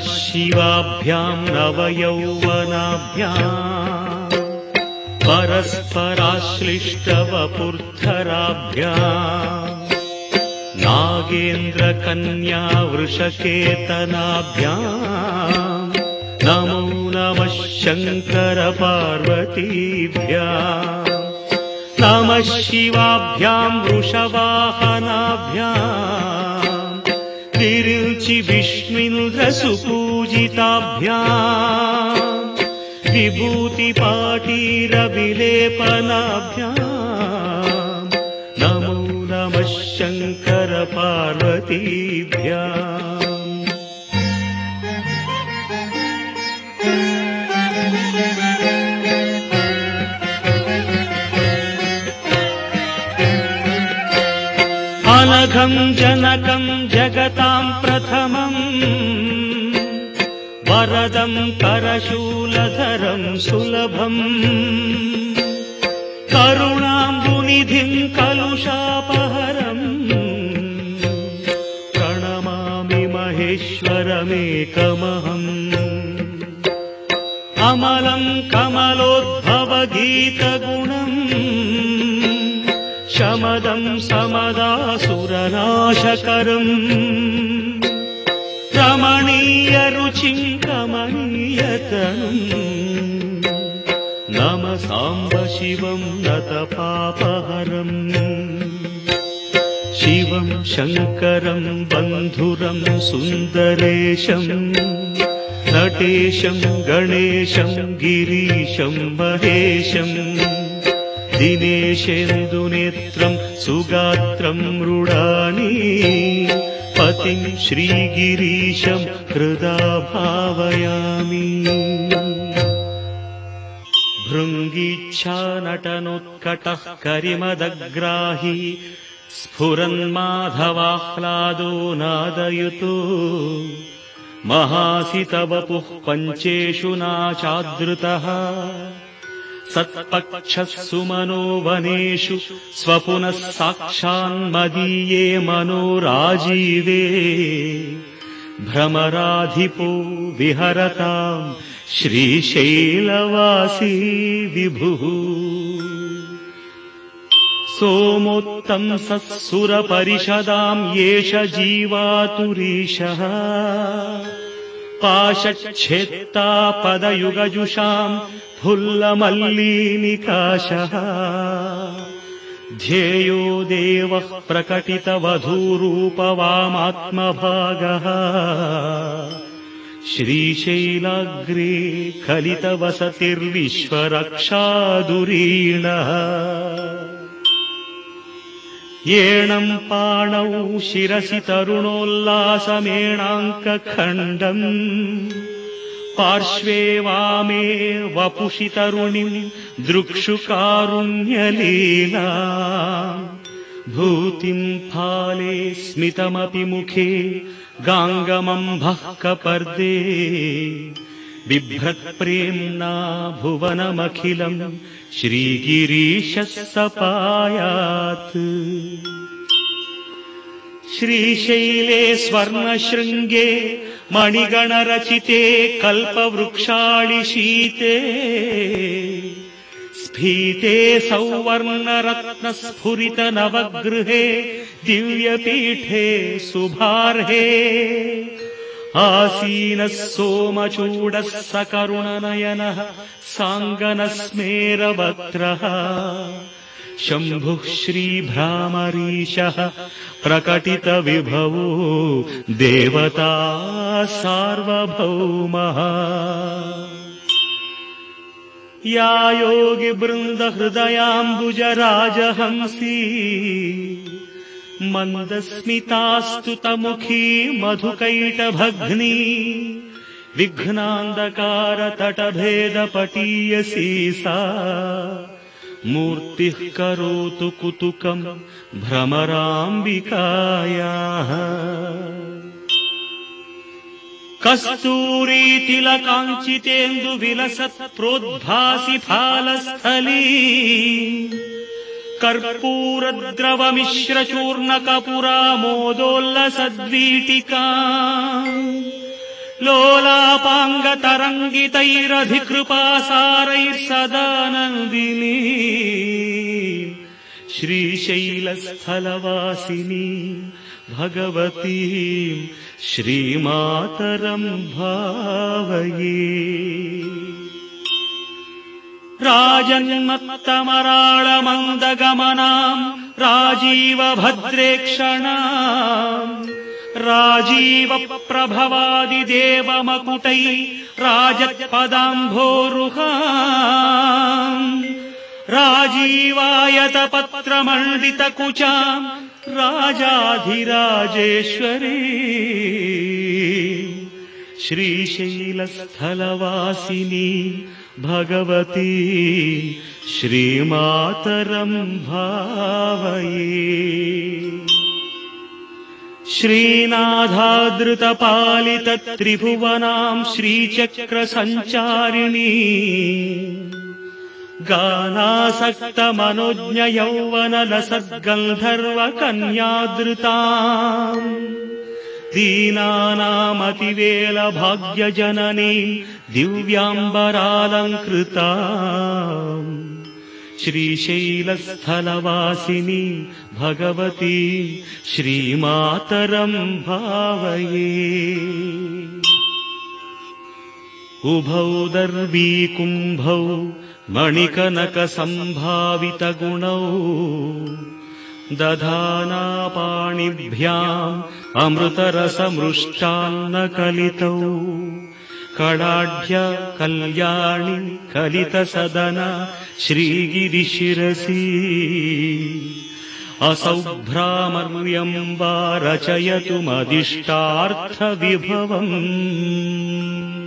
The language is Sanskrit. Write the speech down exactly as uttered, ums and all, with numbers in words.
शिवाभ्याम् नवयौवनाभ्याम् परस्पराश्लिष्टवपुर्धराभ्याम् नागेन्द्रकन्या वृषकेतनाभ्याम् नमो नमः शङ्कर पार्वतीभ्याम् नमः शिवाभ्याम् वृषवाहनाभ्याम् विरिञ्चि विष्णुन्द्रसुपूजिताभ्याम् विभूतिपाटीरविलेपनाभ्याम् नमो नमः शङ्कर पार्वतीभ्याम् अनघम् जनकम् जगताम् प्रथमम् वरदम् करशूलधरम् सुलभम् करुणाम्बुनिधिम् कलुषापहरम् प्रणमामि महेश्वरमेकमहम् अमलम् कमलोद्भवगीतगुणम् शमदम् समदासुरनाशकरम् रमणीयरुचिम् कमनीयतनुम् नम साम्ब शिवम् नतपापहरम् शिवम् शङ्करम् बन्धुरम् सुन्दरेशम् नटेशम् गणेशम् गिरीशम् महेशम् दिनेशेन्दुनेत्रम् सुगात्रम् मृडानी पतिम् श्रीगिरीशम् हृदा भावयामि भृङ्गीच्छा नटनोत्कटः करिमदग्राही स्फुरन्माधवाह्लादो नादयुतो महासितवपुः पञ्चेषु नाचादृतः सत्पक्षः सुमनो वनेषु स्वपुनः साक्षान्मदीये मनोराजीवे भ्रमराधिपो विहरताम् श्रीशैलवासी विभुः सोमोत्तंसः सुरपरिषदाम् येष जीवातुरीशः पाशच्छेत्ता पदयुगजुषाम् फुल्लमल्लीनिकाशः ध्येयो देवः प्रकटितवधूरूपवामात्मभागः श्रीशैलाग्रे खलितवसतिर्विश्वरक्षादुरीणः येणम् पाणौ शिरसि तरुणोल्लासमेणाङ्कखण्डम् पार्श्वे वामे वपुषि तरुणिम् दृक्षुकारुण्यलीला भूतिम् फाले स्मितमपि मुखे गाङ्गमम्भः कपर्दे बिभ्रत्प्रेम्णा भुवनमखिलम् श्रीगिरीशः सपायात् श्रीशैले स्वर्णशृङ्गे मणिगणरचिते कल्पवृक्षाळिशीते स्फीते सौवर्णरत्नस्फुरितनवगृहे दिव्यपीठे शुभार्हे आसीनः सोमचूडः सकरुणनयनः साङ्गनस्मेरवक्त्रः शम्भुः श्रीभ्रामरीशः प्रकटितविभवो देवता सार्वभौमः या योगिवृन्दहृदयाम्बुजराजहंसी मन्दस्मितास्तुतमुखी मधुकैटभग्नी विघ्नान्धकारतटभेदपटीयसी सा मूर्तिः करोतु कुतुकम् भ्रमराम्बिकायाः कस्तूरीतिलकाञ्चितेन्दुविलसत् प्रोद्भासि फालस्थली कर्पूरद्रवमिश्रचूर्णकपुरामोदोल्लसद्वीटिका लोलापाङ्गतरङ्गितैरधिकृपासारैर्सदानन्दिनी श्रीशैलस्थलवासिनी भगवती श्रीमातरं भावये। राजन्मत्तमराळमन्दगमनाम् राजीवभद्रेक्षणाम् राजीवप्रभवादिदेवमकुटै राजत्पदाम्भोरुहाम् राजीवायतपत्रमण्डितकुचाम् राजाधिराजेश्वरी श्रीशैलस्थलवासिनी भगवती श्रीमातरं भावये। श्रीनाथादृतपालितत्रिभुवनां श्रीचक्रसञ्चारिणी गानासक्तमनोज्ञयौवनलसद्गन्धर्वकन्यादृताम् दीनानामतिवेलभाग्यजननी दिव्याम्बरालङ्कृताम् श्रीशैलस्थलवासिनी भगवती श्रीमातरं भावये। उभौ दर्वीकुम्भौ मणिकनकसम्भावितगुणौ दधाना पाणिभ्याम् अमृतरसमृष्टान्नकलितौ कडाढ्य कल्याणि कलितसदन श्रीगिरिशिरसि असौ भ्रामर्यम् वा रचयतु मदिष्टार्थविभवम्।